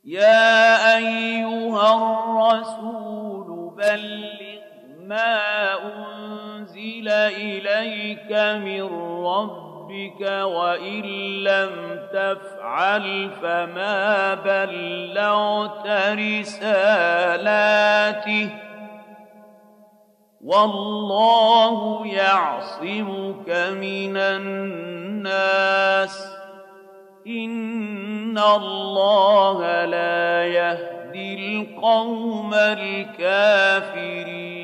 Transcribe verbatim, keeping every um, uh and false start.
يا أيها الرسول بلغ ما أنزل إليك من ربك وإن لم تفعل فما بلغت رسالاته والله يعصمك من الناس إن الله لا يهدي القوم الكافرين